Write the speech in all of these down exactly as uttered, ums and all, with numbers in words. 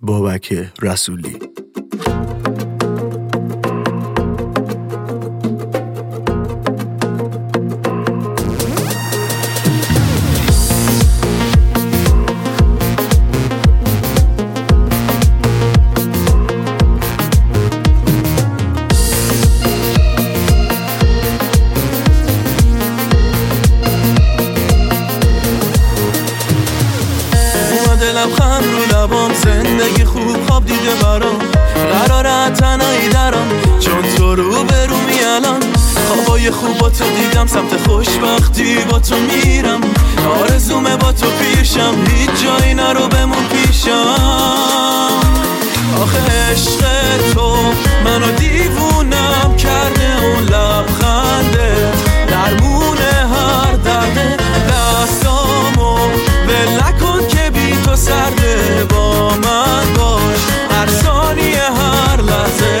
بابک رسولی. لبخند رو لبام، زندگی خوب خواب دیده برام، قراره تنهایی درام چون تو رو برومی الان. خوابای خوب با تو دیدم، سمت خوشبختی با تو میرم، آرزومه با تو پیشم، هیچ جایی نرو بمون پیشم. آخه عشق تو منو دیوونم کرده، اون لبخنده درمونه هر درده، دستامو ول نکن که بی تو سرده، با من باش هر ثانیه هر لحظه.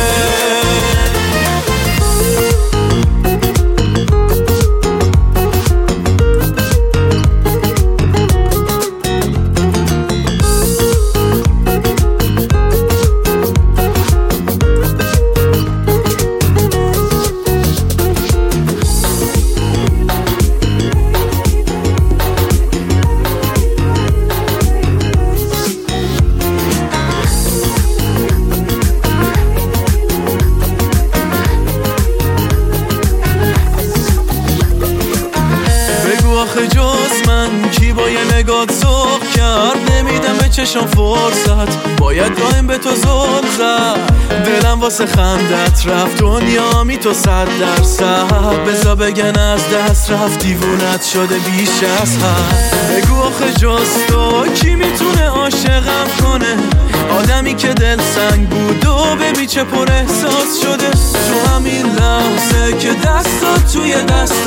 آخه جز من کی با یه نگات ذوق کرد، نمیدم به چشم فرصت، باید دائم به تو زل زد، دلم واسه خندت رفت، دنیا می تو صد درصد، بزا بگن از دست رفت، دیوونت شده بیش از حد. بگو آخه جز تو کی میتونه عاشقم کنه، آدمی که دل سنگ بود و ببین چه پر احساس شده، تو همین لحظه که دستات توی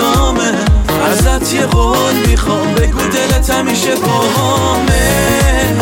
دستامه، ازت یه قول میخوام، بگو دلت همیشه باهامه.